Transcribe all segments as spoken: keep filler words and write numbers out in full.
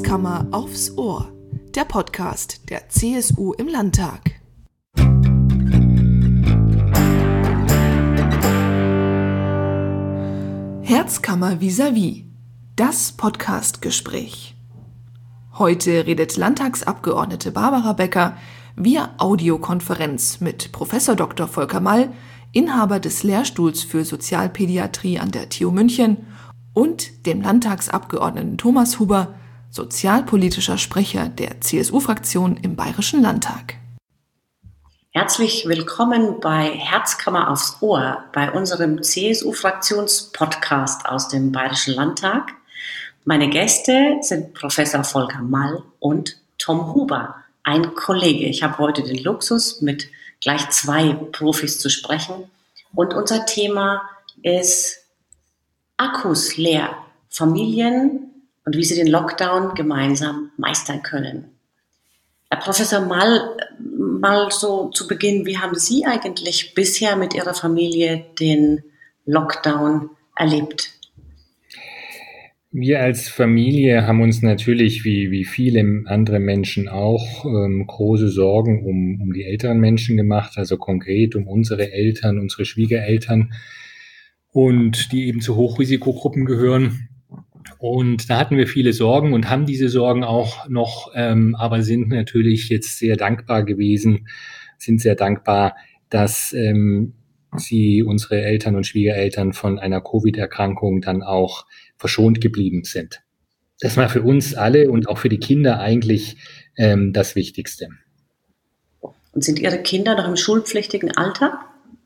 Herzkammer aufs Ohr, der Podcast der C S U im Landtag. Herzkammer vis-à-vis, das Podcastgespräch. Heute redet Landtagsabgeordnete Barbara Becker via Audiokonferenz mit Professor Doktor Volker Mall, Inhaber des Lehrstuhls für Sozialpädiatrie an der T U München, und dem Landtagsabgeordneten Thomas Huber, sozialpolitischer Sprecher der C S U-Fraktion im Bayerischen Landtag. Herzlich willkommen bei Herzkammer aufs Ohr, bei unserem C S U-Fraktions-Podcast aus dem Bayerischen Landtag. Meine Gäste sind Professor Volker Mall und Tom Huber, ein Kollege. Ich habe heute den Luxus, mit gleich zwei Profis zu sprechen. Und unser Thema ist Akkus leer, Familien und wie sie den Lockdown gemeinsam meistern können. Herr Professor Mall, mal so zu Beginn, wie haben Sie eigentlich bisher mit Ihrer Familie den Lockdown erlebt? Wir als Familie haben uns natürlich, wie, wie viele andere Menschen auch, ähm, große Sorgen um, um die älteren Menschen gemacht, also konkret um unsere Eltern, unsere Schwiegereltern, und die eben zu Hochrisikogruppen gehören. Und da hatten wir viele Sorgen und haben diese Sorgen auch noch, ähm, aber sind natürlich jetzt sehr dankbar gewesen, sind sehr dankbar, dass ähm, sie, unsere Eltern und Schwiegereltern, von einer Covid-Erkrankung dann auch verschont geblieben sind. Das war für uns alle und auch für die Kinder eigentlich ähm, das Wichtigste. Und sind Ihre Kinder noch im schulpflichtigen Alter?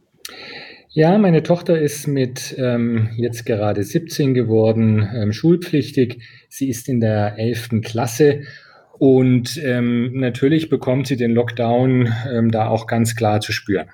Ja, meine Tochter ist mit ähm, jetzt gerade siebzehn geworden, ähm, schulpflichtig. Sie ist in der elften Klasse und ähm, natürlich bekommt sie den Lockdown ähm, da auch ganz klar zu spüren.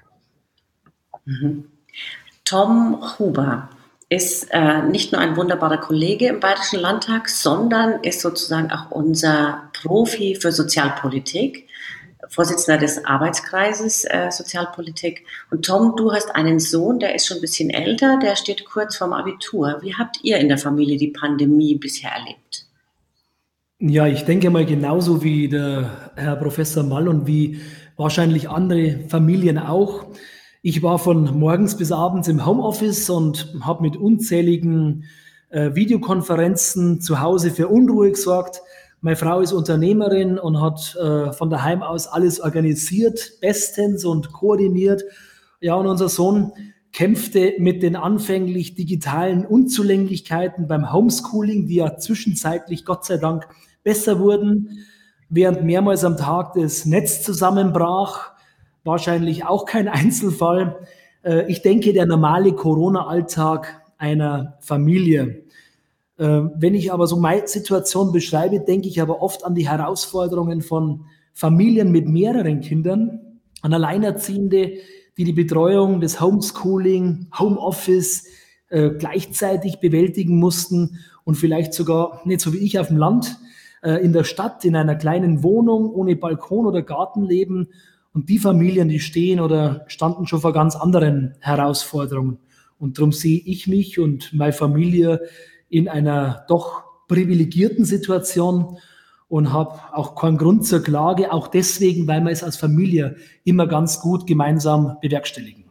Mhm. Tom Huber ist äh, nicht nur ein wunderbarer Kollege im Bayerischen Landtag, sondern ist sozusagen auch unser Profi für Sozialpolitik. Vorsitzender des Arbeitskreises äh, Sozialpolitik. Und Tom, du hast einen Sohn, der ist schon ein bisschen älter, der steht kurz vorm Abitur. Wie habt ihr in der Familie die Pandemie bisher erlebt? Ja, ich denke mal genauso wie der Herr Professor Mall und wie wahrscheinlich andere Familien auch. Ich war von morgens bis abends im Homeoffice und habe mit unzähligen äh, Videokonferenzen zu Hause für Unruhe gesorgt. Meine Frau ist Unternehmerin und hat äh, von daheim aus alles organisiert, bestens und koordiniert. Ja, und unser Sohn kämpfte mit den anfänglich digitalen Unzulänglichkeiten beim Homeschooling, die ja zwischenzeitlich Gott sei Dank besser wurden, während mehrmals am Tag das Netz zusammenbrach. Wahrscheinlich auch kein Einzelfall. Äh, ich denke, der normale Corona-Alltag einer Familie. Wenn ich aber so meine Situation beschreibe, denke ich aber oft an die Herausforderungen von Familien mit mehreren Kindern, an Alleinerziehende, die die Betreuung des Homeschooling, Homeoffice äh, gleichzeitig bewältigen mussten und vielleicht sogar, nicht so wie ich auf dem Land, äh, in der Stadt, in einer kleinen Wohnung, ohne Balkon oder Garten leben. Und die Familien, die stehen oder standen schon vor ganz anderen Herausforderungen. Und darum sehe ich mich und meine Familie in einer doch privilegierten Situation und habe auch keinen Grund zur Klage, auch deswegen, weil wir es als Familie immer ganz gut gemeinsam bewerkstelligen.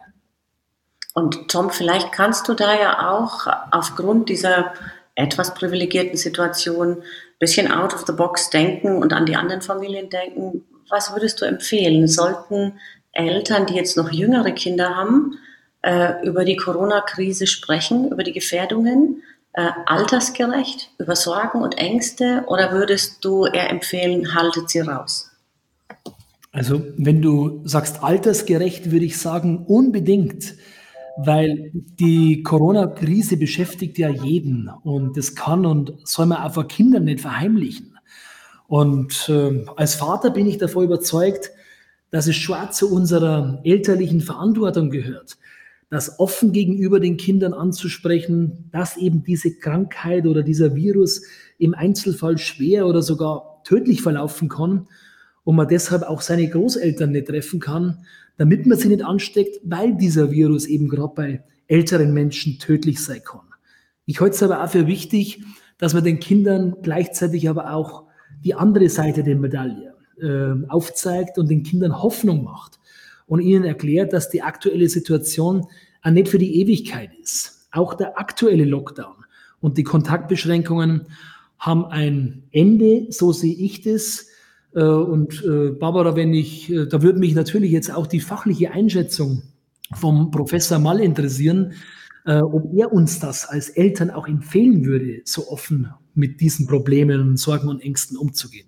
Und Tom, vielleicht kannst du da ja auch aufgrund dieser etwas privilegierten Situation ein bisschen out of the box denken und an die anderen Familien denken. Was würdest du empfehlen? Sollten Eltern, die jetzt noch jüngere Kinder haben, äh, über die Corona-Krise sprechen, über die Gefährdungen, Äh, altersgerecht, über Sorgen und Ängste, oder würdest du eher empfehlen, haltet sie raus? Also wenn du sagst altersgerecht, würde ich sagen unbedingt, weil die Corona-Krise beschäftigt ja jeden und das kann und soll man auch vor Kindern nicht verheimlichen. Und äh, als Vater bin ich davon überzeugt, dass es schon zu unserer elterlichen Verantwortung gehört, das offen gegenüber den Kindern anzusprechen, dass eben diese Krankheit oder dieser Virus im Einzelfall schwer oder sogar tödlich verlaufen kann und man deshalb auch seine Großeltern nicht treffen kann, damit man sie nicht ansteckt, weil dieser Virus eben gerade bei älteren Menschen tödlich sein kann. Ich halte es aber auch für wichtig, dass man den Kindern gleichzeitig aber auch die andere Seite der Medaille äh, aufzeigt und den Kindern Hoffnung macht und ihnen erklärt, dass die aktuelle Situation auch nicht für die Ewigkeit ist. Auch der aktuelle Lockdown und die Kontaktbeschränkungen haben ein Ende, so sehe ich das. Und Barbara, wenn ich, da würde mich natürlich jetzt auch die fachliche Einschätzung vom Professor Mall interessieren, ob er uns das als Eltern auch empfehlen würde, so offen mit diesen Problemen, Sorgen und Ängsten umzugehen.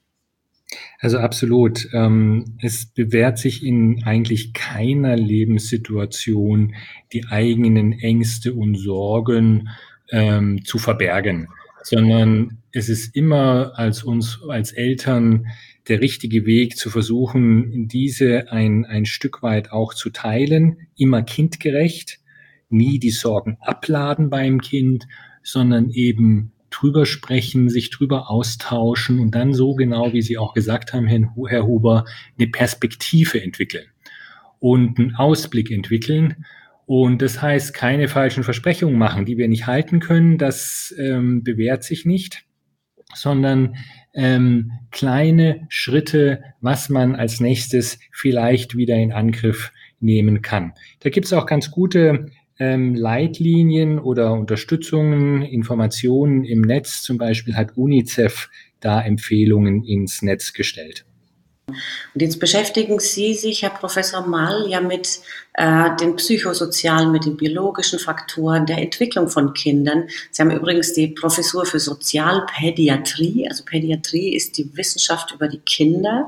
Also absolut. Es bewährt sich in eigentlich keiner Lebenssituation, die eigenen Ängste und Sorgen ähm, zu verbergen, sondern es ist immer als uns, als Eltern der richtige Weg zu versuchen, diese ein, ein Stück weit auch zu teilen, immer kindgerecht, nie die Sorgen abladen beim Kind, sondern eben drüber sprechen, sich drüber austauschen und dann so genau, wie Sie auch gesagt haben, Herr Huber, eine Perspektive entwickeln und einen Ausblick entwickeln. Und das heißt, keine falschen Versprechungen machen, die wir nicht halten können, das ähm, bewährt sich nicht, sondern ähm, kleine Schritte, was man als nächstes vielleicht wieder in Angriff nehmen kann. Da gibt es auch ganz gute ähm, Leitlinien oder Unterstützungen, Informationen im Netz. Zum Beispiel hat UNICEF da Empfehlungen ins Netz gestellt. Und jetzt beschäftigen Sie sich, Herr Professor Mall, ja mit äh, den psychosozialen, mit den biologischen Faktoren der Entwicklung von Kindern. Sie haben übrigens die Professur für Sozialpädiatrie. Also Pädiatrie ist die Wissenschaft über die Kinder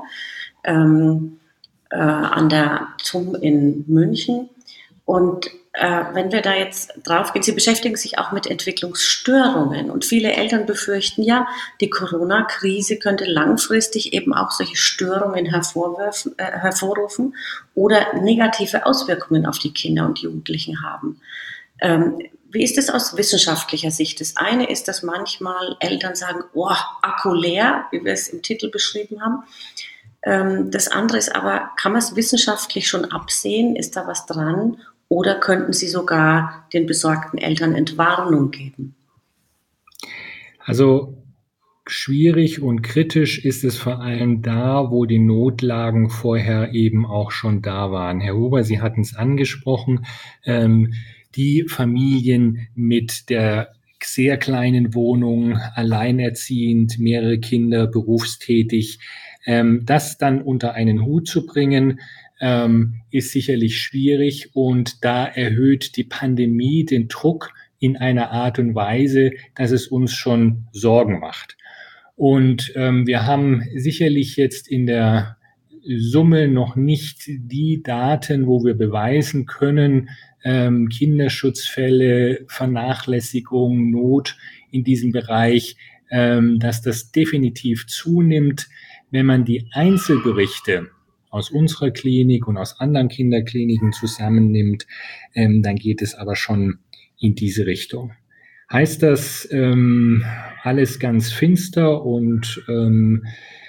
ähm, äh, an der T U M in München. Und äh, wenn wir da jetzt drauf gehen, Sie beschäftigen sich auch mit Entwicklungsstörungen und viele Eltern befürchten ja, die Corona-Krise könnte langfristig eben auch solche Störungen hervorrufen, äh, hervorrufen oder negative Auswirkungen auf die Kinder und Jugendlichen haben. Ähm, wie ist es aus wissenschaftlicher Sicht? Das eine ist, dass manchmal Eltern sagen, oh, Akku leer, wie wir es im Titel beschrieben haben. Ähm, das andere ist aber, kann man es wissenschaftlich schon absehen? Ist da was dran? Oder könnten Sie sogar den besorgten Eltern Entwarnung geben? Also schwierig und kritisch ist es vor allem da, wo die Notlagen vorher eben auch schon da waren. Herr Huber, Sie hatten es angesprochen, ähm, die Familien mit der sehr kleinen Wohnung, alleinerziehend, mehrere Kinder, berufstätig, ähm, das dann unter einen Hut zu bringen, ähm, ist sicherlich schwierig und da erhöht die Pandemie den Druck in einer Art und Weise, dass es uns schon Sorgen macht. Und ähm, wir haben sicherlich jetzt in der Summe noch nicht die Daten, wo wir beweisen können, ähm, Kinderschutzfälle, Vernachlässigung, Not in diesem Bereich, ähm, dass das definitiv zunimmt. Wenn man die Einzelberichte aus unserer Klinik und aus anderen Kinderkliniken zusammennimmt, ähm, dann geht es aber schon in diese Richtung. Heißt das ähm, alles ganz finster und ähm,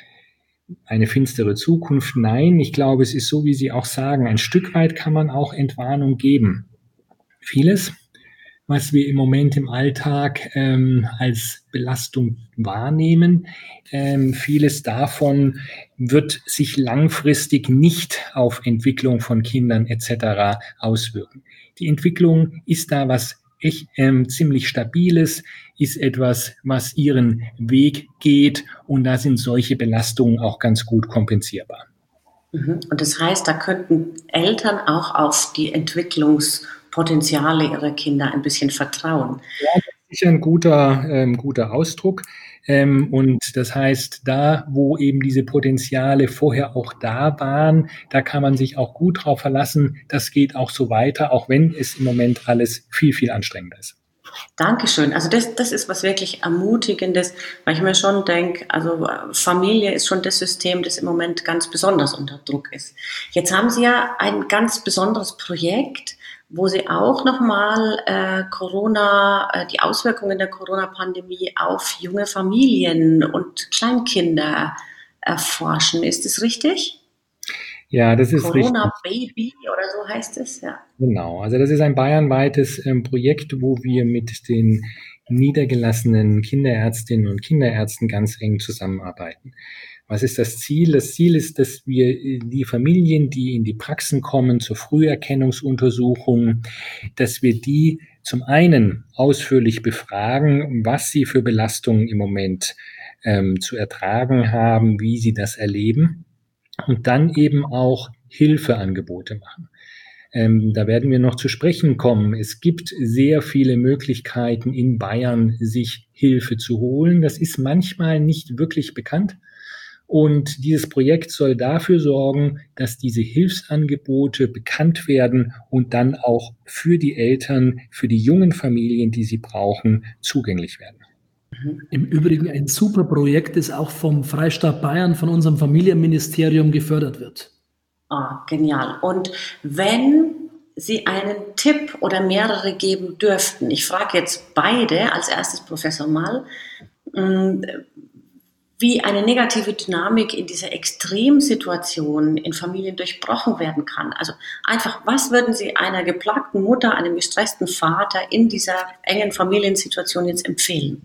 eine finstere Zukunft? Nein, ich glaube, es ist so, wie Sie auch sagen, ein Stück weit kann man auch Entwarnung geben. Vieles, was wir im Moment im Alltag ähm, als Belastung wahrnehmen, ähm, vieles davon wird sich langfristig nicht auf Entwicklung von Kindern et cetera auswirken. Die Entwicklung ist da was echt ähm, ziemlich Stabiles, ist etwas, was ihren Weg geht und da sind solche Belastungen auch ganz gut kompensierbar. Und das heißt, da könnten Eltern auch auf die Entwicklungspotenziale ihrer Kinder ein bisschen vertrauen. Ja, das ist sicher ein guter, ähm, guter Ausdruck. Ähm, und das heißt, da, wo eben diese Potenziale vorher auch da waren, da kann man sich auch gut drauf verlassen. Das geht auch so weiter, auch wenn es im Moment alles viel, viel anstrengender ist. Dankeschön. Also das, das ist was wirklich Ermutigendes, weil ich mir schon denke, also Familie ist schon das System, das im Moment ganz besonders unter Druck ist. Jetzt haben Sie ja ein ganz besonderes Projekt, wo Sie auch nochmal äh, Corona, äh, die Auswirkungen der Corona-Pandemie auf junge Familien und Kleinkinder erforschen. Ist das richtig? Ja, das ist richtig. Corona Baby oder so heißt es, ja. Genau, also das ist ein bayernweites ähm, Projekt, wo wir mit den niedergelassenen Kinderärztinnen und Kinderärzten ganz eng zusammenarbeiten. Was ist das Ziel? Das Ziel ist, dass wir die Familien, die in die Praxen kommen zur Früherkennungsuntersuchung, dass wir die zum einen ausführlich befragen, was sie für Belastungen im Moment ähm, zu ertragen haben, wie sie das erleben und dann eben auch Hilfeangebote machen. Ähm, da werden wir noch zu sprechen kommen. Es gibt sehr viele Möglichkeiten in Bayern, sich Hilfe zu holen. Das ist manchmal nicht wirklich bekannt. Und dieses Projekt soll dafür sorgen, dass diese Hilfsangebote bekannt werden und dann auch für die Eltern, für die jungen Familien, die sie brauchen, zugänglich werden. Im Übrigen ein super Projekt, das auch vom Freistaat Bayern, von unserem Familienministerium gefördert wird. Ah, genial. Und wenn Sie einen Tipp oder mehrere geben dürften, ich frage jetzt beide, als erstes Professor Mall, wie eine negative Dynamik in dieser Extremsituation in Familien durchbrochen werden kann. Also einfach, was würden Sie einer geplagten Mutter, einem gestressten Vater in dieser engen Familiensituation jetzt empfehlen?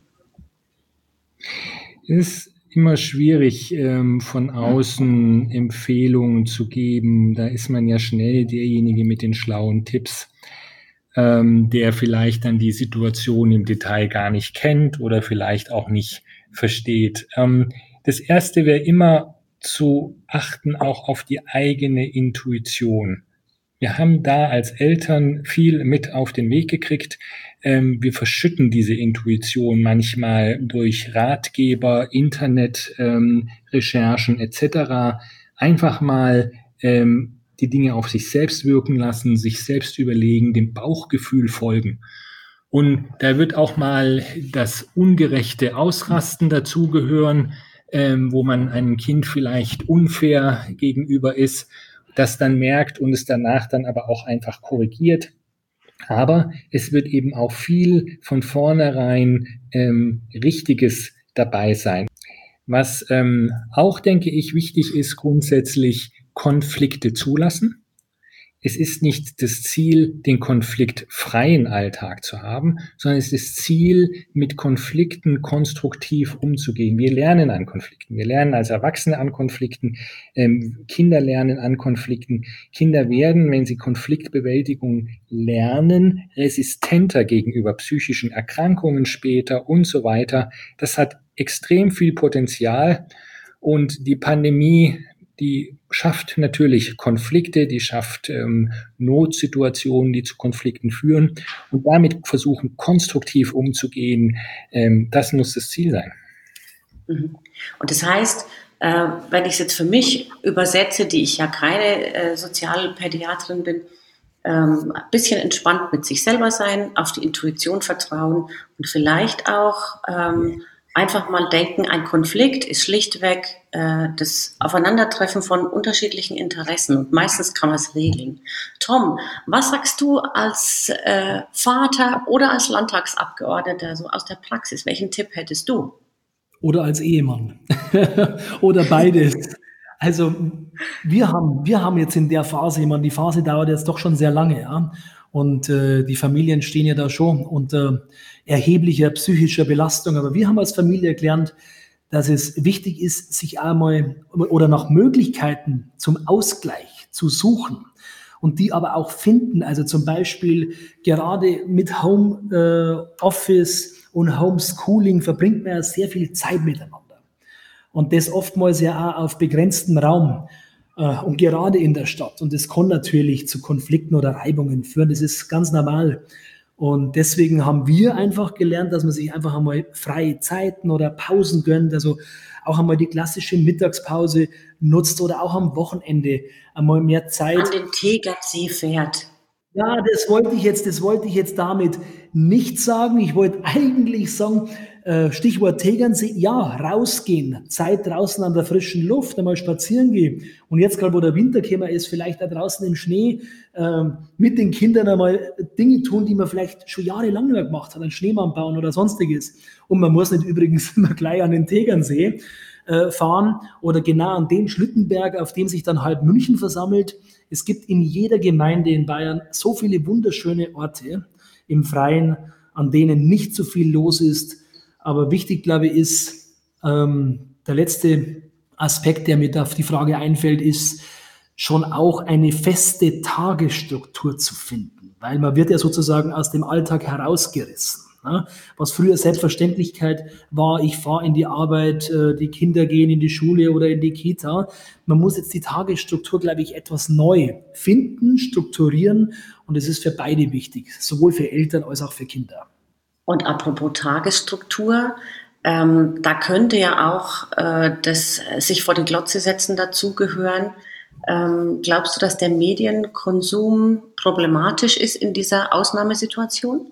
Es ist immer schwierig, ähm, von außen Empfehlungen zu geben. Da ist man ja schnell derjenige mit den schlauen Tipps, ähm, der vielleicht dann die Situation im Detail gar nicht kennt oder vielleicht auch nicht versteht. Ähm, das Erste wäre immer zu achten auch auf die eigene Intuition. Wir haben da als Eltern viel mit auf den Weg gekriegt. Ähm, wir verschütten diese Intuition manchmal durch Ratgeber, Internet, ähm, Recherchen et cetera. Einfach mal ähm, die Dinge auf sich selbst wirken lassen, sich selbst überlegen, dem Bauchgefühl folgen. Und da wird auch mal das ungerechte Ausrasten dazugehören, ähm, wo man einem Kind vielleicht unfair gegenüber ist, das dann merkt und es danach dann aber auch einfach korrigiert. Aber es wird eben auch viel von vornherein ähm, Richtiges dabei sein. Was ähm, auch, denke ich, wichtig ist, grundsätzlich Konflikte zulassen. Es ist nicht das Ziel, den konfliktfreien Alltag zu haben, sondern es ist das Ziel, mit Konflikten konstruktiv umzugehen. Wir lernen an Konflikten. Wir lernen als Erwachsene an Konflikten. Ähm, Kinder lernen an Konflikten. Kinder werden, wenn sie Konfliktbewältigung lernen, resistenter gegenüber psychischen Erkrankungen später und so weiter. Das hat extrem viel Potenzial und die Pandemie, die schafft natürlich Konflikte, die schafft ähm, Notsituationen, die zu Konflikten führen und damit versuchen, konstruktiv umzugehen. Ähm, das muss das Ziel sein. Und das heißt, äh, wenn ich es jetzt für mich übersetze, die ich ja keine äh, Sozialpädiaterin bin, ähm, ein bisschen entspannt mit sich selber sein, auf die Intuition vertrauen und vielleicht auch ähm, einfach mal denken, ein Konflikt ist schlichtweg äh, das Aufeinandertreffen von unterschiedlichen Interessen und meistens kann man es regeln. Tom, was sagst du als äh, Vater oder als Landtagsabgeordneter so aus der Praxis? Welchen Tipp hättest du? Oder als Ehemann oder beides. Also wir haben, wir haben jetzt in der Phase, ich meine, die Phase dauert jetzt doch schon sehr lange, ja. Und äh, die Familien stehen ja da schon unter erheblicher psychischer Belastung. Aber wir haben als Familie gelernt, dass es wichtig ist, sich einmal oder nach Möglichkeiten zum Ausgleich zu suchen und die aber auch finden. Also zum Beispiel gerade mit Homeoffice äh, und Homeschooling verbringt man ja sehr viel Zeit miteinander. Und das oftmals ja auch auf begrenztem Raum. Und gerade in der Stadt. Und das kann natürlich zu Konflikten oder Reibungen führen. Das ist ganz normal. Und deswegen haben wir einfach gelernt, dass man sich einfach einmal freie Zeiten oder Pausen gönnt. Also auch einmal die klassische Mittagspause nutzt oder auch am Wochenende einmal mehr Zeit. An den Tegernsee fährt. Ja, das wollte ich jetzt, das wollte ich jetzt damit nicht sagen. Ich wollte eigentlich sagen, Stichwort Tegernsee, ja, rausgehen, Zeit draußen an der frischen Luft, einmal spazieren gehen. Und jetzt gerade, wo der Winter gekommen ist, vielleicht da draußen im Schnee äh, mit den Kindern einmal Dinge tun, die man vielleicht schon jahrelang nicht mehr gemacht hat, einen Schneemann bauen oder sonstiges. Und man muss nicht übrigens immer gleich an den Tegernsee. äh, fahren oder genau an den Schlittenberg, auf dem sich dann halb München versammelt. Es gibt in jeder Gemeinde in Bayern so viele wunderschöne Orte im Freien, an denen nicht so viel los ist. Aber wichtig, glaube ich, ist ähm, der letzte Aspekt, der mir da auf die Frage einfällt, ist schon auch eine feste Tagesstruktur zu finden, weil man wird ja sozusagen aus dem Alltag herausgerissen. Ne? Was früher Selbstverständlichkeit war, ich fahre in die Arbeit, äh, die Kinder gehen in die Schule oder in die Kita. Man muss jetzt die Tagesstruktur, glaube ich, etwas neu finden, strukturieren und es ist für beide wichtig, sowohl für Eltern als auch für Kinder. Und apropos Tagesstruktur, ähm, da könnte ja auch äh, das sich vor die Glotze setzen dazugehören. Ähm, glaubst du, dass der Medienkonsum problematisch ist in dieser Ausnahmesituation?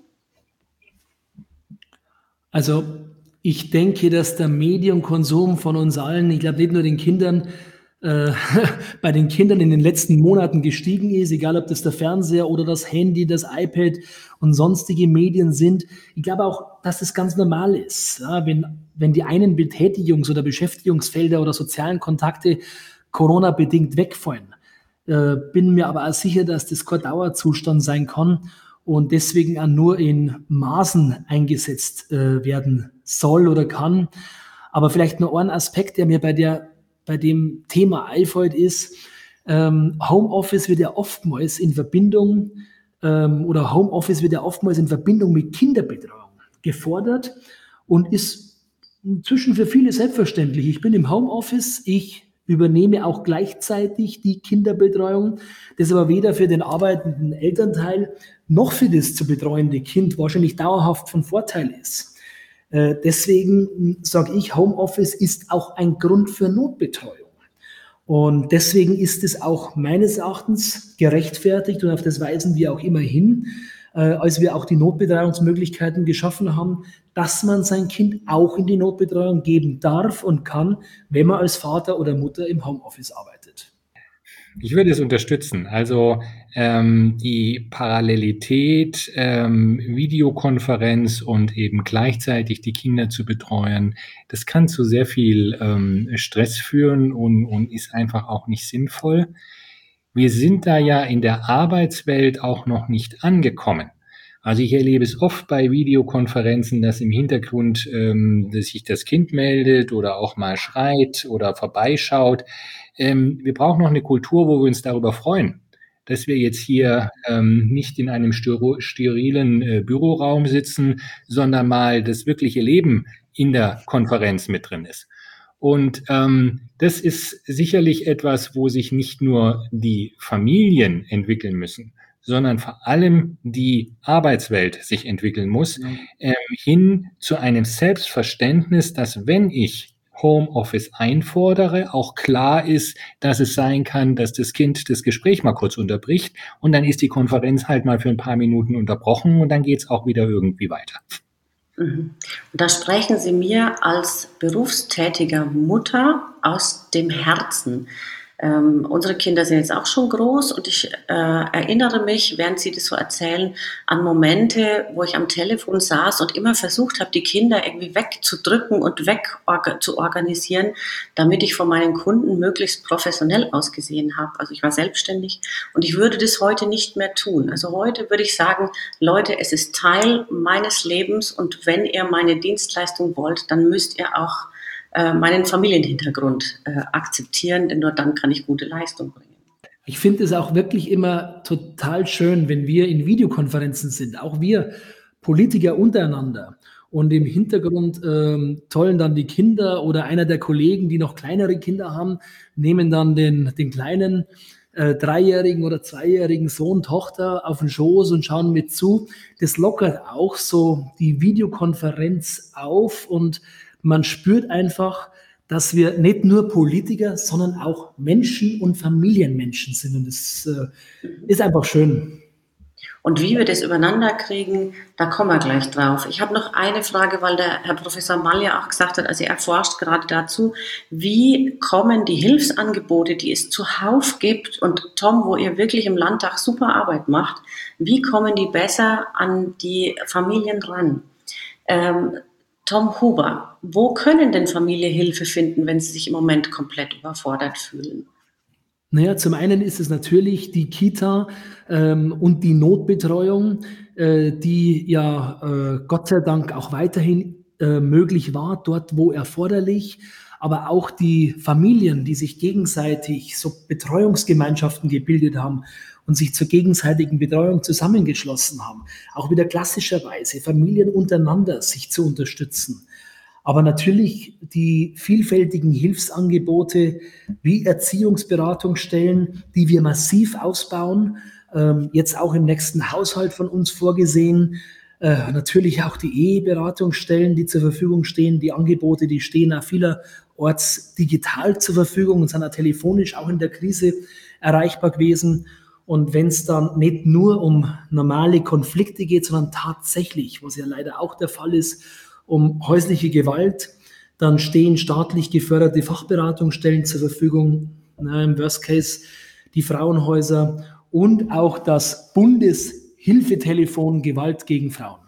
Also ich denke, dass der Medienkonsum von uns allen, ich glaube nicht nur den Kindern, äh, bei den Kindern in den letzten Monaten gestiegen ist, egal ob das der Fernseher oder das Handy, das iPad und sonstige Medien sind. Ich glaube auch, dass das ganz normal ist. Ja, wenn, wenn die einen Betätigungs- oder Beschäftigungsfelder oder sozialen Kontakte Corona-bedingt wegfallen. Äh, bin mir aber auch sicher, dass das kein Dauerzustand sein kann und deswegen auch nur in Maßen eingesetzt äh, werden soll oder kann. Aber vielleicht noch ein Aspekt, der mir bei, der, bei dem Thema einfällt, ist, ähm, Homeoffice wird ja oftmals in Verbindung ähm, oder Homeoffice wird ja oftmals in Verbindung mit Kinderbetreuung gefordert und ist inzwischen für viele selbstverständlich. Ich bin im Homeoffice, ich übernehme auch gleichzeitig die Kinderbetreuung, das aber weder für den arbeitenden Elternteil noch für das zu betreuende Kind wahrscheinlich dauerhaft von Vorteil ist. Äh, deswegen sage ich, Homeoffice ist auch ein Grund für Notbetreuung. Und deswegen ist es auch meines Erachtens gerechtfertigt und auf das weisen wir auch immer hin, äh, als wir auch die Notbetreuungsmöglichkeiten geschaffen haben, dass man sein Kind auch in die Notbetreuung geben darf und kann, wenn man als Vater oder Mutter im Homeoffice arbeitet. Ich würde es unterstützen. Also ähm, die Parallelität, ähm, Videokonferenz und eben gleichzeitig die Kinder zu betreuen, das kann zu sehr viel ähm, Stress führen und, und ist einfach auch nicht sinnvoll. Wir sind da ja in der Arbeitswelt auch noch nicht angekommen. Also ich erlebe es oft bei Videokonferenzen, dass im Hintergrund ähm, dass sich das Kind meldet oder auch mal schreit oder vorbeischaut. Ähm, wir brauchen noch eine Kultur, wo wir uns darüber freuen, dass wir jetzt hier ähm, nicht in einem styro- sterilen äh, Büroraum sitzen, sondern mal das wirkliche Leben in der Konferenz mit drin ist. Und ähm, das ist sicherlich etwas, wo sich nicht nur die Familien entwickeln müssen, sondern vor allem die Arbeitswelt sich entwickeln muss, ja. ähm, hin zu einem Selbstverständnis, dass wenn ich Homeoffice einfordere, auch klar ist, dass es sein kann, dass das Kind das Gespräch mal kurz unterbricht und dann ist die Konferenz halt mal für ein paar Minuten unterbrochen und dann geht es auch wieder irgendwie weiter. Und da sprechen Sie mir als berufstätiger Mutter aus dem Herzen. Ähm, unsere Kinder sind jetzt auch schon groß und ich äh, erinnere mich, während Sie das so erzählen, an Momente, wo ich am Telefon saß und immer versucht habe, die Kinder irgendwie wegzudrücken und weg orga- zu organisieren, damit ich von meinen Kunden möglichst professionell ausgesehen habe. Also ich war selbstständig und ich würde das heute nicht mehr tun. Also heute würde ich sagen, Leute, es ist Teil meines Lebens und wenn ihr meine Dienstleistung wollt, dann müsst ihr auch meinen Familienhintergrund äh, akzeptieren, denn nur dann kann ich gute Leistung bringen. Ich finde es auch wirklich immer total schön, wenn wir in Videokonferenzen sind, auch wir Politiker untereinander und im Hintergrund ähm, tollen dann die Kinder oder einer der Kollegen, die noch kleinere Kinder haben, nehmen dann den, den kleinen äh, dreijährigen oder zweijährigen Sohn, Tochter auf den Schoß und schauen mit zu. Das lockert auch so die Videokonferenz auf und man spürt einfach, dass wir nicht nur Politiker, sondern auch Menschen und Familienmenschen sind. Und das äh, ist einfach schön. Und wie wir das übereinander kriegen, da kommen wir gleich drauf. Ich habe noch eine Frage, weil der Herr Professor Mall ja auch gesagt hat, also er forscht gerade dazu, wie kommen die Hilfsangebote, die es zuhauf gibt, und Tom, wo ihr wirklich im Landtag super Arbeit macht, wie kommen die besser an die Familien ran? Ähm, Tom Huber, wo können denn Familien Hilfe finden, wenn sie sich im Moment komplett überfordert fühlen? Naja, zum einen ist es natürlich die Kita ähm, und die Notbetreuung, äh, die ja äh, Gott sei Dank auch weiterhin äh, möglich war, dort wo erforderlich, aber auch die Familien, die sich gegenseitig so Betreuungsgemeinschaften gebildet haben und sich zur gegenseitigen Betreuung zusammengeschlossen haben, auch wieder klassischerweise Familien untereinander sich zu unterstützen. Aber natürlich die vielfältigen Hilfsangebote wie Erziehungsberatungsstellen, die wir massiv ausbauen, ähm, jetzt auch im nächsten Haushalt von uns vorgesehen. Äh, natürlich auch die Eheberatungsstellen, die zur Verfügung stehen. Die Angebote, die stehen auch vielerorts digital zur Verfügung und sind auch telefonisch auch in der Krise erreichbar gewesen. Und wenn es dann nicht nur um normale Konflikte geht, sondern tatsächlich, was ja leider auch der Fall ist, um häusliche Gewalt, dann stehen staatlich geförderte Fachberatungsstellen zur Verfügung, na, im Worst Case die Frauenhäuser und auch das Bundeshilfetelefon Gewalt gegen Frauen.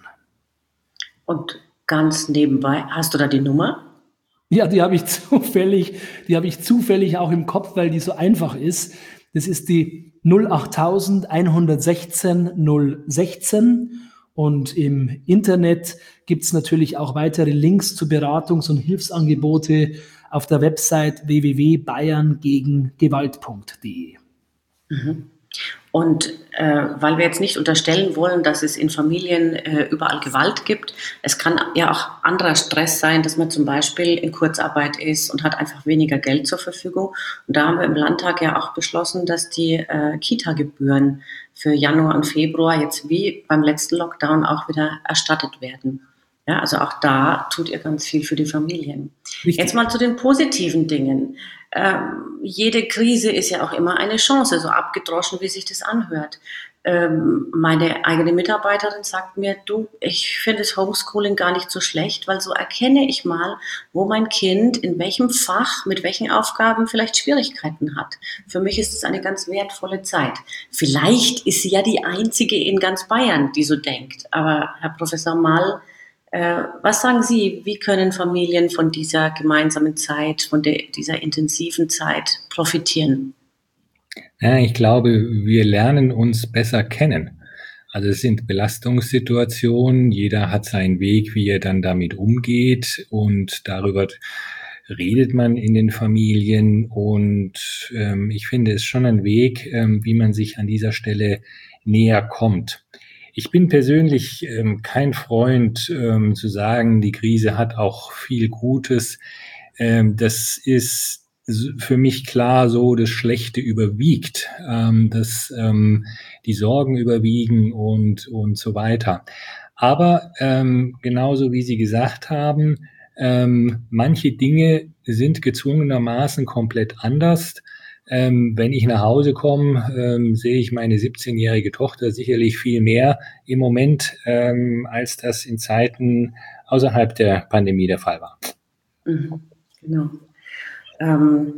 Und ganz nebenbei, hast du da die Nummer? Ja, die habe ich zufällig, die habe ich zufällig auch im Kopf, weil die so einfach ist. Das ist die null acht eins eins sechzehn null sechzehn. Und im Internet gibt es natürlich auch weitere Links zu Beratungs- und Hilfsangebote auf der Website w w w punkt bayern gegen gewalt punkt d e. Mhm. Und äh, weil wir jetzt nicht unterstellen wollen, dass es in Familien äh, überall Gewalt gibt, es kann ja auch anderer Stress sein, dass man zum Beispiel in Kurzarbeit ist und hat einfach weniger Geld zur Verfügung. Und da haben wir im Landtag ja auch beschlossen, dass die äh, Kita-Gebühren für Januar und Februar jetzt wie beim letzten Lockdown auch wieder erstattet werden. Ja, also auch da tut ihr ganz viel für die Familien. Richtig. Jetzt mal zu den positiven Dingen. Ähm, jede Krise ist ja auch immer eine Chance, so abgedroschen, wie sich das anhört. Ähm, meine eigene Mitarbeiterin sagt mir, du, ich finde das Homeschooling gar nicht so schlecht, weil so erkenne ich mal, wo mein Kind in welchem Fach, mit welchen Aufgaben vielleicht Schwierigkeiten hat. Für mich ist es eine ganz wertvolle Zeit. Vielleicht ist sie ja die einzige in ganz Bayern, die so denkt. Aber Herr Professor Mall, was sagen Sie, wie können Familien von dieser gemeinsamen Zeit, von der, dieser intensiven Zeit profitieren? Ja, ich glaube, wir lernen uns besser kennen. Also es sind Belastungssituationen, jeder hat seinen Weg, wie er dann damit umgeht und darüber redet man in den Familien und ähm, ich finde es schon ein Weg, ähm, wie man sich an dieser Stelle näher kommt. Ich bin persönlich ähm, kein Freund ähm, zu sagen, die Krise hat auch viel Gutes. Ähm, das ist für mich klar so, das Schlechte überwiegt, ähm, dass ähm, die Sorgen überwiegen und, und so weiter. Aber ähm, genauso wie Sie gesagt haben, ähm, manche Dinge sind gezwungenermaßen komplett anders. Ähm, wenn ich nach Hause komme, ähm, sehe ich meine siebzehnjährige Tochter sicherlich viel mehr im Moment, ähm, als das in Zeiten außerhalb der Pandemie der Fall war. Mhm, genau. Ähm,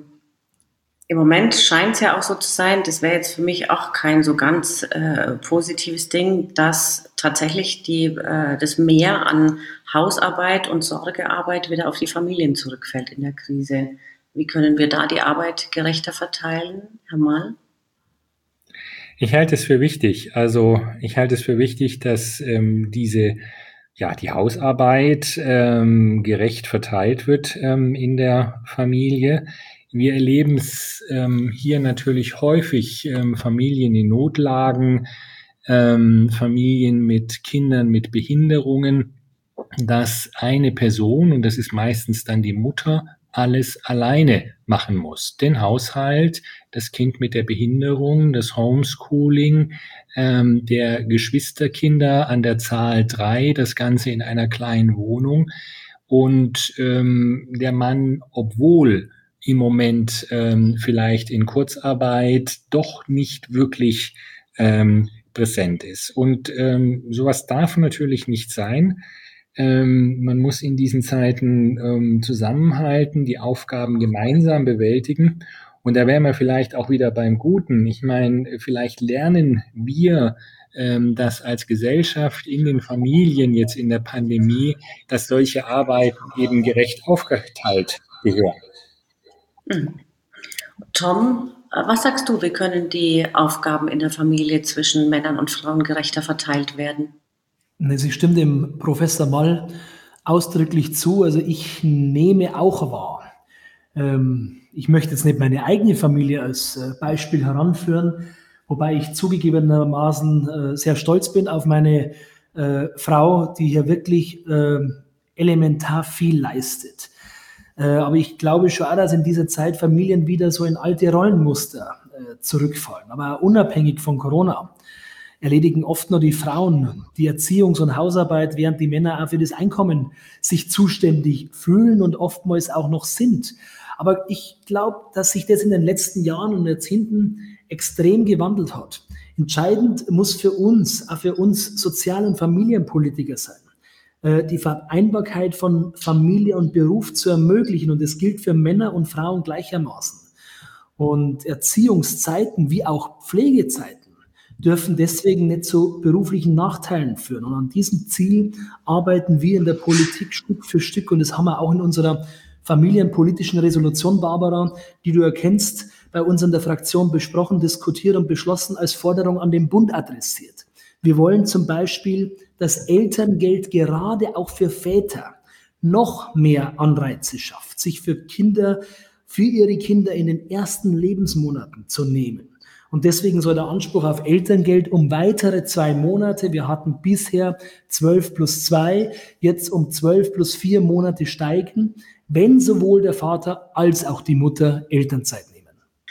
Im Moment scheint es ja auch so zu sein, das wäre jetzt für mich auch kein so ganz äh, positives Ding, dass tatsächlich die, äh, das Mehr an Hausarbeit und Sorgearbeit wieder auf die Familien zurückfällt in der Krise. Wie können wir da die Arbeit gerechter verteilen, Herr Mall? Ich halte es für wichtig. Also ich halte es für wichtig, dass ähm, diese, ja, die Hausarbeit ähm, gerecht verteilt wird ähm, in der Familie. Wir erleben es ähm, hier natürlich häufig, ähm, Familien in Notlagen, ähm, Familien mit Kindern mit Behinderungen, dass eine Person, und das ist meistens dann die Mutter, alles alleine machen muss. Den Haushalt, das Kind mit der Behinderung, das Homeschooling, ähm, der Geschwisterkinder an der Zahl drei, das Ganze in einer kleinen Wohnung. Und ähm, der Mann, obwohl im Moment ähm, vielleicht in Kurzarbeit doch nicht wirklich ähm, präsent ist. Und ähm, sowas darf natürlich nicht sein. Ähm, man muss in diesen Zeiten ähm, zusammenhalten, die Aufgaben gemeinsam bewältigen. Und da wären wir vielleicht auch wieder beim Guten. Ich meine, vielleicht lernen wir ähm, dass als Gesellschaft in den Familien jetzt in der Pandemie, dass solche Arbeiten eben gerecht aufgeteilt gehören. Mhm. Tom, was sagst du, wie können die Aufgaben in der Familie zwischen Männern und Frauen gerechter verteilt werden? Sie stimmt dem Professor Mall ausdrücklich zu. Also ich nehme auch wahr. Ähm, ich möchte jetzt nicht meine eigene Familie als äh, Beispiel heranführen, wobei ich zugegebenermaßen äh, sehr stolz bin auf meine äh, Frau, die hier wirklich äh, elementar viel leistet. Äh, aber ich glaube schon auch, dass in dieser Zeit Familien wieder so in alte Rollenmuster äh, zurückfallen. Aber unabhängig von Corona erledigen oft nur die Frauen die Erziehungs- und Hausarbeit, während die Männer auch für das Einkommen sich zuständig fühlen und oftmals auch noch sind. Aber ich glaube, dass sich das in den letzten Jahren und Jahrzehnten extrem gewandelt hat. Entscheidend muss für uns, auch für uns Sozial- und Familienpolitiker sein, die Vereinbarkeit von Familie und Beruf zu ermöglichen. Und das gilt für Männer und Frauen gleichermaßen. Und Erziehungszeiten wie auch Pflegezeiten dürfen deswegen nicht zu beruflichen Nachteilen führen. Und an diesem Ziel arbeiten wir in der Politik Stück für Stück. Und das haben wir auch in unserer familienpolitischen Resolution, Barbara, die du erkennst, bei uns in der Fraktion besprochen, diskutiert und beschlossen, als Forderung an den Bund adressiert. Wir wollen zum Beispiel das Elterngeld gerade auch für Väter noch mehr Anreize schafft, sich für Kinder, für ihre Kinder in den ersten Lebensmonaten zu nehmen. Und deswegen soll der Anspruch auf Elterngeld um weitere zwei Monate, wir hatten bisher zwölf plus zwei, jetzt um zwölf plus vier Monate steigen, wenn sowohl der Vater als auch die Mutter Elternzeit nehmen.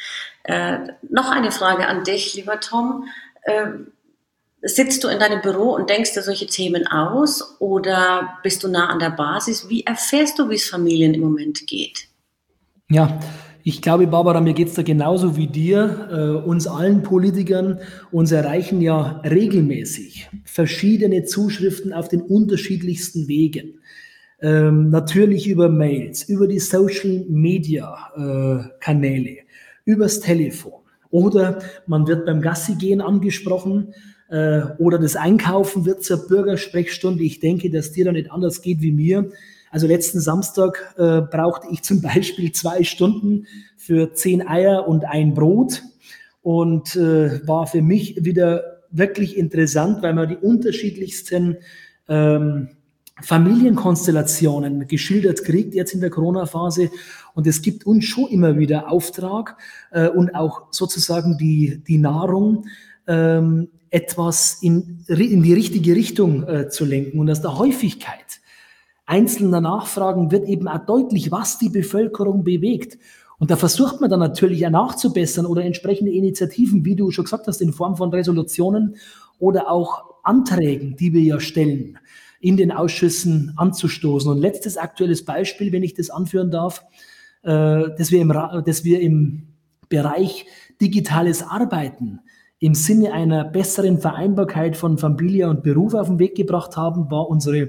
Äh, noch eine Frage an dich, lieber Tom. Äh, sitzt du in deinem Büro und denkst dir solche Themen aus oder bist du nah an der Basis? Wie erfährst du, wie es Familien im Moment geht? Ja, ich glaube, Barbara, mir geht's da genauso wie dir, äh, uns allen Politikern. Uns erreichen ja regelmäßig verschiedene Zuschriften auf den unterschiedlichsten Wegen. Ähm, natürlich über Mails, über die Social-Media-Kanäle, übers Telefon. Oder man wird beim Gassigehen angesprochen äh, oder das Einkaufen wird zur Bürgersprechstunde. Ich denke, dass dir da nicht anders geht wie mir. Also letzten Samstag äh, brauchte ich zum Beispiel zwei Stunden für zehn Eier und ein Brot und äh, war für mich wieder wirklich interessant, weil man die unterschiedlichsten ähm, Familienkonstellationen geschildert kriegt jetzt in der Corona-Phase und es gibt uns schon immer wieder Auftrag äh, und auch sozusagen die, die Nahrung, ähm, etwas in, in die richtige Richtung äh, zu lenken und aus der Häufigkeit einzelner Nachfragen wird eben auch deutlich, was die Bevölkerung bewegt. Und da versucht man dann natürlich auch nachzubessern oder entsprechende Initiativen, wie du schon gesagt hast, in Form von Resolutionen oder auch Anträgen, die wir ja stellen, in den Ausschüssen anzustoßen. Und letztes aktuelles Beispiel, wenn ich das anführen darf, äh, dass wir im, dass wir im Bereich digitales Arbeiten im Sinne einer besseren Vereinbarkeit von Familie und Beruf auf den Weg gebracht haben, war unsere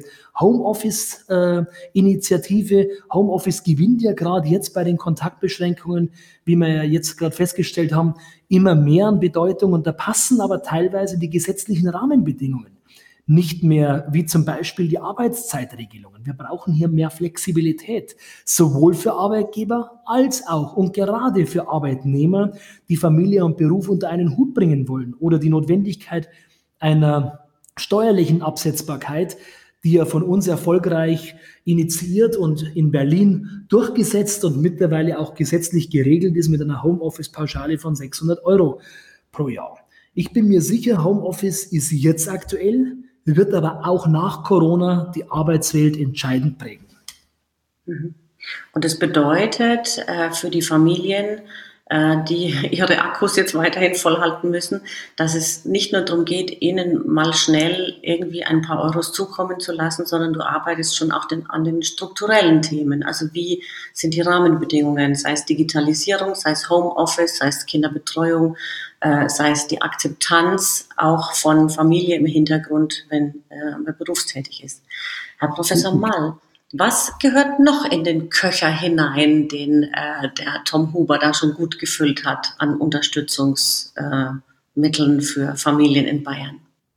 Homeoffice-Initiative. Homeoffice gewinnt ja gerade jetzt bei den Kontaktbeschränkungen, wie wir ja jetzt gerade festgestellt haben, immer mehr an Bedeutung. Und da passen aber teilweise die gesetzlichen Rahmenbedingungen nicht mehr, wie zum Beispiel die Arbeitszeitregelungen. Wir brauchen hier mehr Flexibilität, sowohl für Arbeitgeber als auch und gerade für Arbeitnehmer, die Familie und Beruf unter einen Hut bringen wollen oder die Notwendigkeit einer steuerlichen Absetzbarkeit, die ja von uns erfolgreich initiiert und in Berlin durchgesetzt und mittlerweile auch gesetzlich geregelt ist mit einer Homeoffice-Pauschale von sechshundert Euro pro Jahr. Ich bin mir sicher, Homeoffice ist jetzt aktuell, wird aber auch nach Corona die Arbeitswelt entscheidend prägen. Und das bedeutet äh, für die Familien, äh, die ihre Akkus jetzt weiterhin vollhalten müssen, dass es nicht nur darum geht, ihnen mal schnell irgendwie ein paar Euros zukommen zu lassen, sondern du arbeitest schon auch den, an den strukturellen Themen. Also wie sind die Rahmenbedingungen, sei es Digitalisierung, sei es Homeoffice, sei es Kinderbetreuung, äh, sei es die Akzeptanz auch von Familie im Hintergrund, wenn äh, man berufstätig ist. Herr Professor Mall, was gehört noch in den Köcher hinein, den äh, der Tom Huber da schon gut gefüllt hat an Unterstützungsmitteln äh, für Familien in Bayern?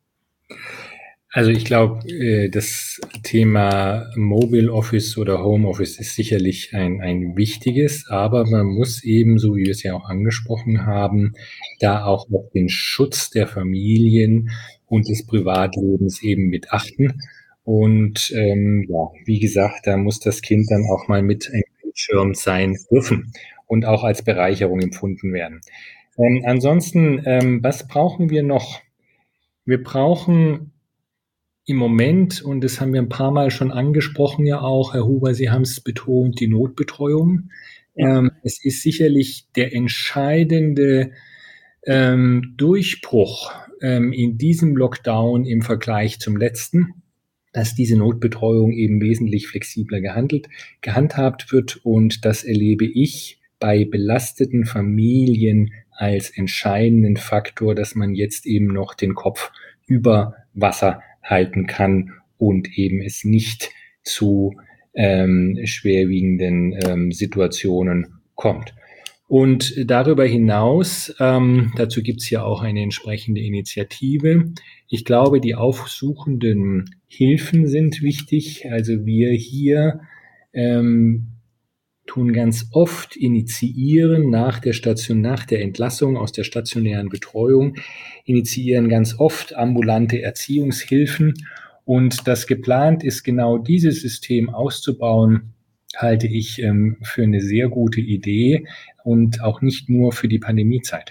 Also ich glaube, das Thema Mobile Office oder Home Office ist sicherlich ein, ein wichtiges, aber man muss eben, so wie wir es ja auch angesprochen haben, da auch auf den Schutz der Familien und des Privatlebens eben mit achten. Und ähm, ja, wie gesagt, da muss das Kind dann auch mal mit einem Bildschirm sein dürfen und auch als Bereicherung empfunden werden. Ähm, ansonsten, ähm, was brauchen wir noch? Wir brauchen im Moment, und das haben wir ein paar Mal schon angesprochen ja auch, Herr Huber, Sie haben es betont, die Notbetreuung. Ja. Ähm, es ist sicherlich der entscheidende ähm, Durchbruch ähm, in diesem Lockdown im Vergleich zum letzten, dass diese Notbetreuung eben wesentlich flexibler gehandelt, gehandhabt wird. Und das erlebe ich bei belasteten Familien als entscheidenden Faktor, dass man jetzt eben noch den Kopf über Wasser halten kann und eben es nicht zu ähm, schwerwiegenden ähm, Situationen kommt. Und darüber hinaus, ähm, dazu gibt es ja auch eine entsprechende Initiative. Ich glaube, die aufsuchenden Hilfen sind wichtig. Also wir hier ähm, tun ganz oft initiieren nach der Station, nach der Entlassung aus der stationären Betreuung, initiieren ganz oft ambulante Erziehungshilfen. Und das geplant ist, genau dieses System auszubauen, halte ich ähm, für eine sehr gute Idee und auch nicht nur für die Pandemiezeit.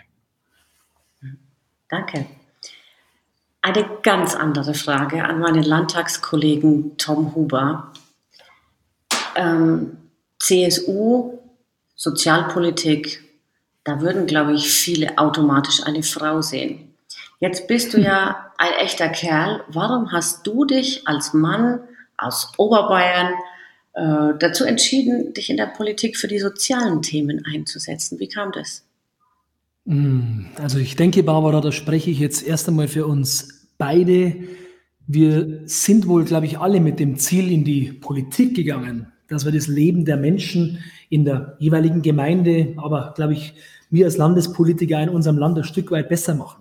Danke. Eine ganz andere Frage an meinen Landtagskollegen Tom Huber. Ähm, C S U, Sozialpolitik, da würden, glaube ich, viele automatisch eine Frau sehen. Jetzt bist du ja ein echter Kerl. Warum hast du dich als Mann aus Oberbayern äh, dazu entschieden, dich in der Politik für die sozialen Themen einzusetzen? Wie kam das? Also ich denke, Barbara, da spreche ich jetzt erst einmal für uns beide. Wir sind wohl, glaube ich, alle mit dem Ziel in die Politik gegangen, dass wir das Leben der Menschen in der jeweiligen Gemeinde, aber, glaube ich, wir als Landespolitiker in unserem Land ein Stück weit besser machen.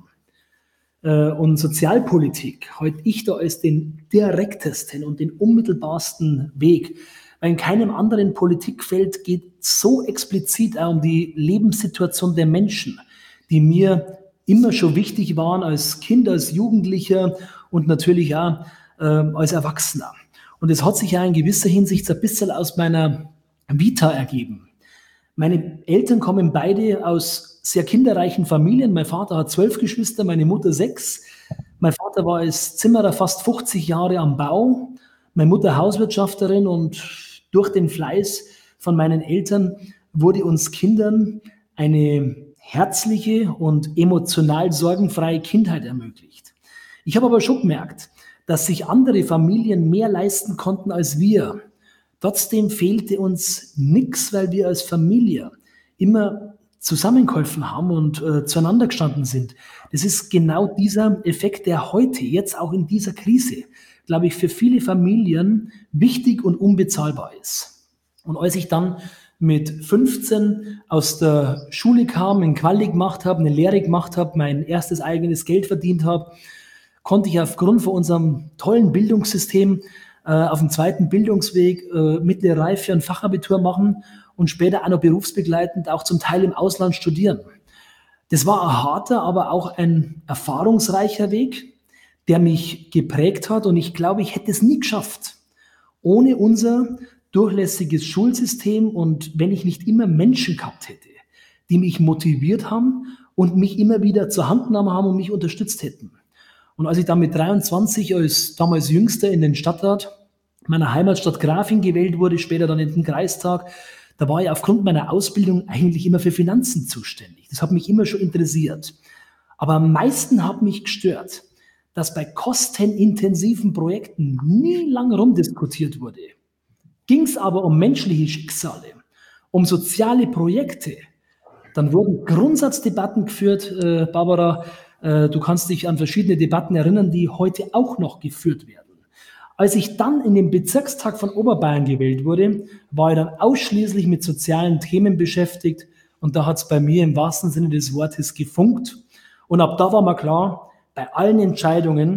Und Sozialpolitik halte ich da als den direktesten und den unmittelbarsten Weg. Weil in keinem anderen Politikfeld geht so explizit auch um die Lebenssituation der Menschen, die mir immer schon wichtig waren als Kind, als Jugendlicher und natürlich auch äh, als Erwachsener. Und es hat sich ja in gewisser Hinsicht ein bisschen aus meiner Vita ergeben. Meine Eltern kommen beide aus sehr kinderreichen Familien. Mein Vater hat zwölf Geschwister, meine Mutter sechs. Mein Vater war als Zimmerer fast fünfzig Jahre am Bau, meine Mutter Hauswirtschafterin, und durch den Fleiß von meinen Eltern wurde uns Kindern eine herzliche und emotional sorgenfreie Kindheit ermöglicht. Ich habe aber schon gemerkt, dass sich andere Familien mehr leisten konnten als wir. Trotzdem fehlte uns nichts, weil wir als Familie immer zusammengeholfen haben und äh, zueinander gestanden sind. Das ist genau dieser Effekt, der heute, jetzt auch in dieser Krise, glaube ich, für viele Familien wichtig und unbezahlbar ist. Und als ich dann mit fünfzehn aus der Schule kam, ein Quali gemacht habe, eine Lehre gemacht habe, mein erstes eigenes Geld verdient habe, konnte ich aufgrund von unserem tollen Bildungssystem äh, auf dem zweiten Bildungsweg äh, mittlere Reife ein Fachabitur machen und später auch noch berufsbegleitend auch zum Teil im Ausland studieren. Das war ein harter, aber auch ein erfahrungsreicher Weg, der mich geprägt hat, und ich glaube, ich hätte es nie geschafft ohne unser durchlässiges Schulsystem und wenn ich nicht immer Menschen gehabt hätte, die mich motiviert haben und mich immer wieder zur Hand genommen haben und mich unterstützt hätten. Und als ich dann mit dreiundzwanzig als damals Jüngster in den Stadtrat meiner Heimatstadt Grafing gewählt wurde, später dann in den Kreistag, da war ich aufgrund meiner Ausbildung eigentlich immer für Finanzen zuständig. Das hat mich immer schon interessiert. Aber am meisten hat mich gestört, dass bei kostenintensiven Projekten nie lang rumdiskutiert wurde. Ging es aber um menschliche Schicksale, um soziale Projekte, dann wurden Grundsatzdebatten geführt. Äh, Barbara, äh, du kannst dich an verschiedene Debatten erinnern, die heute auch noch geführt werden. Als ich dann in den Bezirkstag von Oberbayern gewählt wurde, war ich dann ausschließlich mit sozialen Themen beschäftigt, und da hat es bei mir im wahrsten Sinne des Wortes gefunkt. Und ab da war mir klar, bei allen Entscheidungen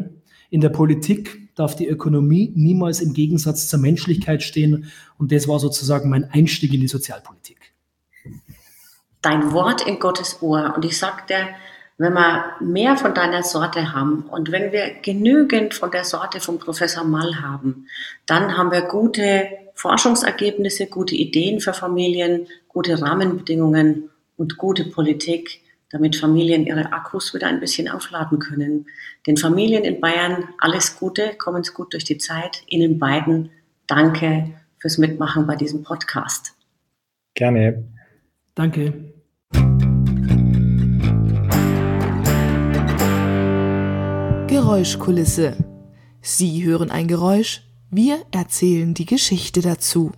In der Politik darf die Ökonomie niemals im Gegensatz zur Menschlichkeit stehen. Und das war sozusagen mein Einstieg in die Sozialpolitik. Dein Wort in Gottes Ohr. Und ich sagte, wenn wir mehr von deiner Sorte haben und wenn wir genügend von der Sorte von Professor Mall haben, dann haben wir gute Forschungsergebnisse, gute Ideen für Familien, gute Rahmenbedingungen und gute Politik, damit Familien ihre Akkus wieder ein bisschen aufladen können. Den Familien in Bayern alles Gute, kommen Sie gut durch die Zeit. Ihnen beiden danke fürs Mitmachen bei diesem Podcast. Gerne. Danke. Geräuschkulisse. Sie hören ein Geräusch, wir erzählen die Geschichte dazu.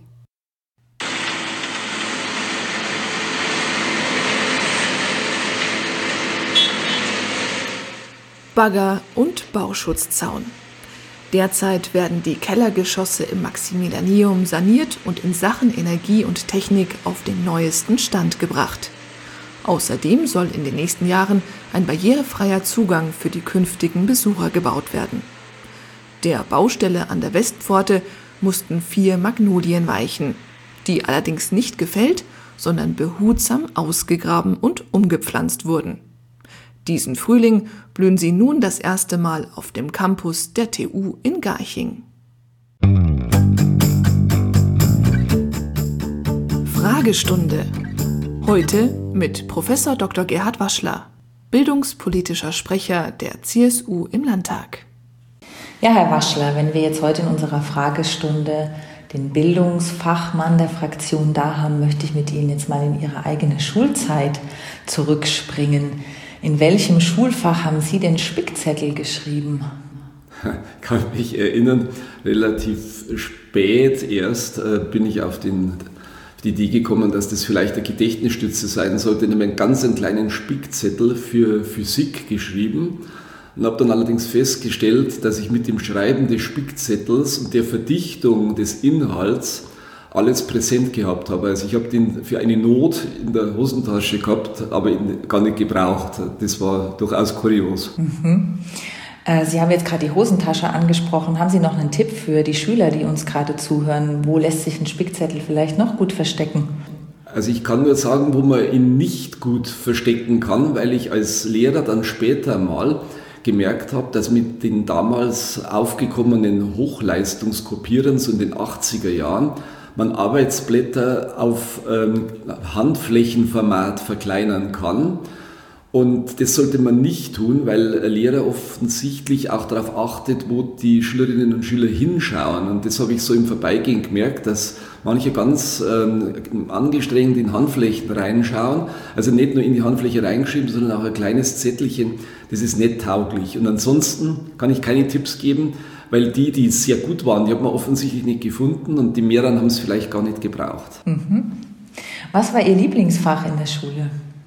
Bagger und Bauschutzzaun. Derzeit werden die Kellergeschosse im Maximilianeum saniert und in Sachen Energie und Technik auf den neuesten Stand gebracht. Außerdem soll in den nächsten Jahren ein barrierefreier Zugang für die künftigen Besucher gebaut werden. Der Baustelle an der Westpforte mussten vier Magnolien weichen, die allerdings nicht gefällt, sondern behutsam ausgegraben und umgepflanzt wurden. Diesen Frühling blühen sie nun das erste Mal auf dem Campus der T U in Garching. Fragestunde. Heute mit Professor Doktor Gerhard Waschler, bildungspolitischer Sprecher der C S U im Landtag. Ja, Herr Waschler, wenn wir jetzt heute in unserer Fragestunde den Bildungsfachmann der Fraktion da haben, möchte ich mit Ihnen jetzt mal in Ihre eigene Schulzeit zurückspringen. In welchem Schulfach haben Sie den Spickzettel geschrieben? Ich kann mich erinnern, relativ spät erst äh, bin ich auf, den, auf die Idee gekommen, dass das vielleicht eine Gedächtnisstütze sein sollte. Ich habe einen ganz einen kleinen Spickzettel für Physik geschrieben und habe dann allerdings festgestellt, dass ich mit dem Schreiben des Spickzettels und der Verdichtung des Inhalts alles präsent gehabt habe. Also ich habe den für eine Not in der Hosentasche gehabt, aber ihn gar nicht gebraucht. Das war durchaus kurios. Mhm. Äh, Sie haben jetzt gerade die Hosentasche angesprochen. Haben Sie noch einen Tipp für die Schüler, die uns gerade zuhören? Wo lässt sich ein Spickzettel vielleicht noch gut verstecken? Also ich kann nur sagen, wo man ihn nicht gut verstecken kann, weil ich als Lehrer dann später mal gemerkt habe, dass mit den damals aufgekommenen Hochleistungskopierern so in den achtziger Jahren man Arbeitsblätter auf ähm, Handflächenformat verkleinern kann. Und das sollte man nicht tun, weil ein Lehrer offensichtlich auch darauf achtet, wo die Schülerinnen und Schüler hinschauen. Und das habe ich so im Vorbeigehen gemerkt, dass manche ganz ähm, angestrengt in Handflächen reinschauen. Also nicht nur in die Handfläche reingeschrieben, sondern auch ein kleines Zettelchen. Das ist nicht tauglich. Und ansonsten kann ich keine Tipps geben, weil die, die sehr gut waren, die hat man offensichtlich nicht gefunden und die mehreren haben es vielleicht gar nicht gebraucht. Mhm. Was war Ihr Lieblingsfach in der Schule?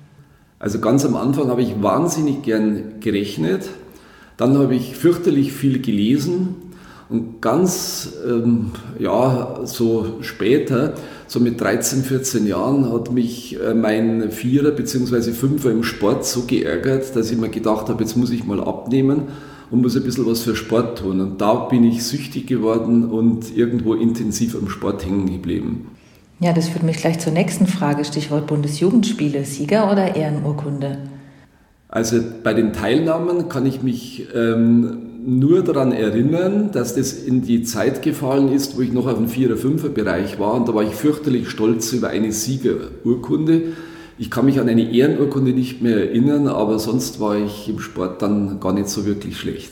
Also ganz am Anfang habe ich wahnsinnig gern gerechnet, dann habe ich fürchterlich viel gelesen und ganz, ähm, ja, so später, so mit dreizehn, vierzehn Jahren, hat mich äh, mein Vierer bzw. Fünfer im Sport so geärgert, dass ich mir gedacht habe, jetzt muss ich mal abnehmen und muss ein bisschen was für Sport tun. Und da bin ich süchtig geworden und irgendwo intensiv am Sport hängen geblieben. Ja, das führt mich gleich zur nächsten Frage, Stichwort Bundesjugendspiele, Sieger oder Ehrenurkunde? Also bei den Teilnahmen kann ich mich ähm, nur daran erinnern, dass das in die Zeit gefallen ist, wo ich noch auf dem Vierer-Fünfer-Bereich war und da war ich fürchterlich stolz über eine Siegerurkunde. Ich kann mich an eine Ehrenurkunde nicht mehr erinnern, aber sonst war ich im Sport dann gar nicht so wirklich schlecht.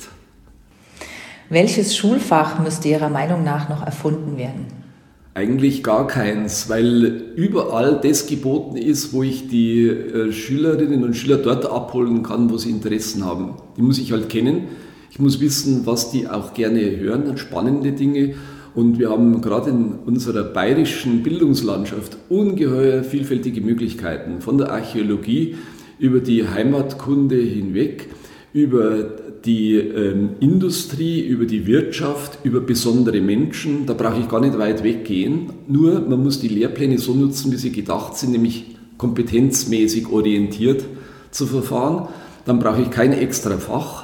Welches Schulfach müsste Ihrer Meinung nach noch erfunden werden? Eigentlich gar keins, weil überall das geboten ist, wo ich die äh, Schülerinnen und Schüler dort abholen kann, wo sie Interessen haben. Die muss ich halt kennen. Ich muss wissen, was die auch gerne hören, spannende Dinge. Und wir haben gerade in unserer bayerischen Bildungslandschaft ungeheuer vielfältige Möglichkeiten. Von der Archäologie über die Heimatkunde hinweg, über die ähm, Industrie, über die Wirtschaft, über besondere Menschen. Da brauche ich gar nicht weit weggehen. Nur man muss die Lehrpläne so nutzen, wie sie gedacht sind, nämlich kompetenzmäßig orientiert zu verfahren. Dann brauche ich kein extra Fach.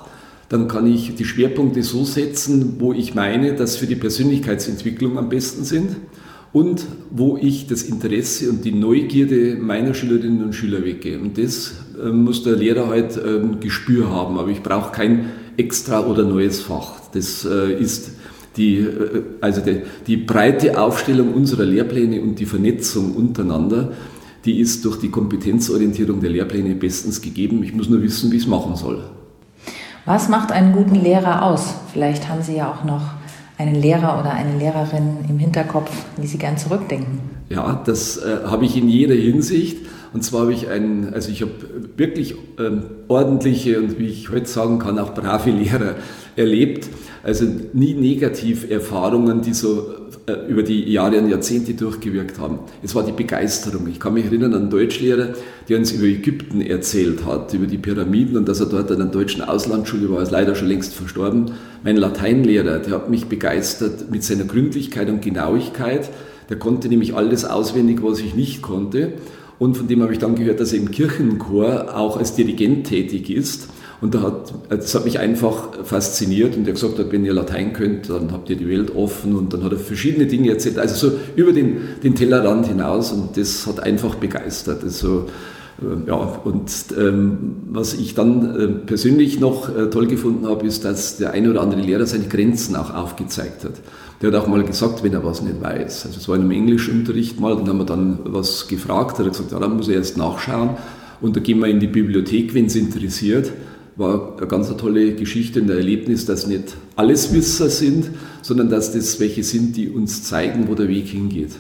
dann kann ich die Schwerpunkte so setzen, wo ich meine, dass für die Persönlichkeitsentwicklung am besten sind und wo ich das Interesse und die Neugierde meiner Schülerinnen und Schüler wecke. Und das äh, muss der Lehrer halt äh, ein Gespür haben, aber ich brauche kein extra oder neues Fach. Das äh, ist die, äh, also die, die breite Aufstellung unserer Lehrpläne und die Vernetzung untereinander, die ist durch die Kompetenzorientierung der Lehrpläne bestens gegeben. Ich muss nur wissen, wie ich es machen soll. Was macht einen guten Lehrer aus? Vielleicht haben Sie ja auch noch einen Lehrer oder eine Lehrerin im Hinterkopf, die Sie gern zurückdenken. Ja, das äh, habe ich in jeder Hinsicht. Und zwar habe ich einen, also ich habe wirklich ähm, ordentliche und wie ich heute sagen kann, auch brave Lehrer erlebt. Also nie Negativerfahrungen, die so äh, über die Jahre und Jahrzehnte durchgewirkt haben. Es war die Begeisterung. Ich kann mich erinnern an einen Deutschlehrer, der uns über Ägypten erzählt hat, über die Pyramiden und dass er dort an einer deutschen Auslandsschule war, ist leider schon längst verstorben. Mein Lateinlehrer, der hat mich begeistert mit seiner Gründlichkeit und Genauigkeit. Der konnte nämlich alles auswendig, was ich nicht konnte. Und von dem habe ich dann gehört, dass er im Kirchenchor auch als Dirigent tätig ist. Und da hat, das hat mich einfach fasziniert und er hat gesagt, wenn ihr Latein könnt, dann habt ihr die Welt offen. Und dann hat er verschiedene Dinge erzählt, also so über den, den Tellerrand hinaus und das hat einfach begeistert. Also, äh, ja, und ähm, was ich dann äh, persönlich noch äh, toll gefunden habe, ist, dass der eine oder andere Lehrer seine Grenzen auch aufgezeigt hat. Der hat auch mal gesagt, wenn er was nicht weiß. Also es war in einem Englischunterricht mal, dann haben wir dann was gefragt, er hat gesagt, ja, dann muss er erst nachschauen und da gehen wir in die Bibliothek, wenn es interessiert. War eine ganz tolle Geschichte und ein Erlebnis, dass nicht alles Wisser sind, sondern dass das welche sind, die uns zeigen, wo der Weg hingeht.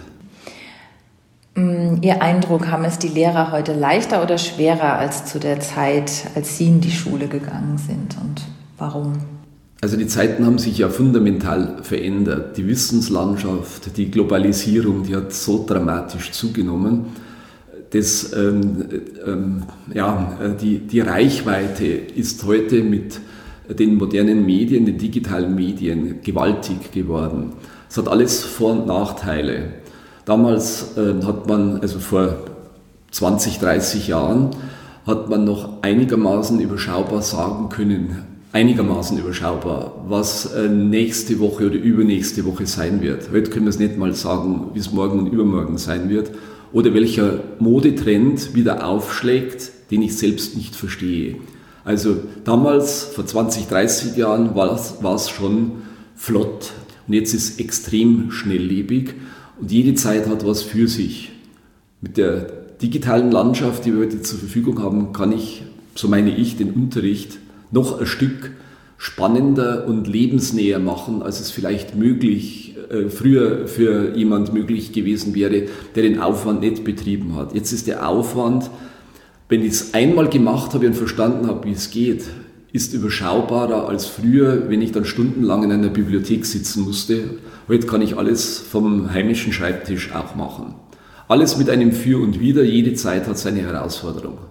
Ihr Eindruck, haben es die Lehrer heute leichter oder schwerer als zu der Zeit, als Sie in die Schule gegangen sind und warum? Also die Zeiten haben sich ja fundamental verändert. Die Wissenslandschaft, die Globalisierung, die hat so dramatisch zugenommen. Das, ähm, ähm, ja, die, die Reichweite ist heute mit den modernen Medien, den digitalen Medien gewaltig geworden. Es hat alles Vor- und Nachteile. Damals äh, hat man, also vor zwanzig, dreißig Jahren, hat man noch einigermaßen überschaubar sagen können, einigermaßen überschaubar, was nächste Woche oder übernächste Woche sein wird. Heute können wir es nicht mal sagen, wie es morgen und übermorgen sein wird oder welcher Modetrend wieder aufschlägt, den ich selbst nicht verstehe. Also damals, vor zwanzig, dreißig Jahren, war es, war es schon flott und jetzt ist es extrem schnelllebig und jede Zeit hat was für sich. Mit der digitalen Landschaft, die wir heute zur Verfügung haben, kann ich, so meine ich, den Unterricht noch ein Stück spannender und lebensnäher machen, als es vielleicht möglich, äh, früher für jemand möglich gewesen wäre, der den Aufwand nicht betrieben hat. Jetzt ist der Aufwand, wenn ich es einmal gemacht habe und verstanden habe, wie es geht, ist überschaubarer als früher, wenn ich dann stundenlang in einer Bibliothek sitzen musste. Heute kann ich alles vom heimischen Schreibtisch auch machen. Alles mit einem Für und Wider, jede Zeit hat seine Herausforderung.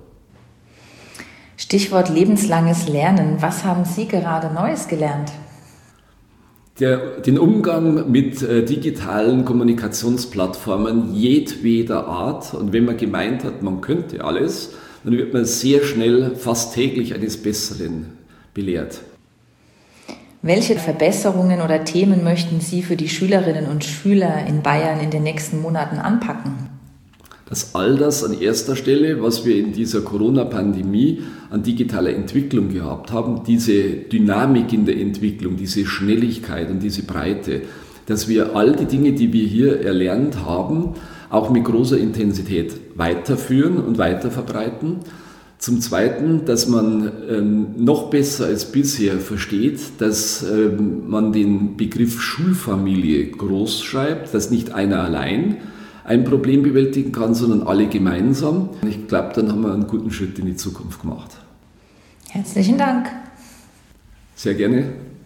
Stichwort lebenslanges Lernen. Was haben Sie gerade Neues gelernt? Der, den Umgang mit äh, digitalen Kommunikationsplattformen jedweder Art. Und wenn man gemeint hat, man könnte alles, dann wird man sehr schnell, fast täglich eines Besseren belehrt. Welche Verbesserungen oder Themen möchten Sie für die Schülerinnen und Schüler in Bayern in den nächsten Monaten anpacken? Dass all das an erster Stelle, was wir in dieser Corona-Pandemie an digitaler Entwicklung gehabt haben, diese Dynamik in der Entwicklung, diese Schnelligkeit und diese Breite, dass wir all die Dinge, die wir hier erlernt haben, auch mit großer Intensität weiterführen und weiterverbreiten. Zum Zweiten, dass man ähm, noch besser als bisher versteht, dass ähm, man den Begriff Schulfamilie groß schreibt, dass nicht einer allein ein Problem bewältigen kann, sondern alle gemeinsam. Ich glaube, dann haben wir einen guten Schritt in die Zukunft gemacht. Herzlichen Dank. Sehr gerne.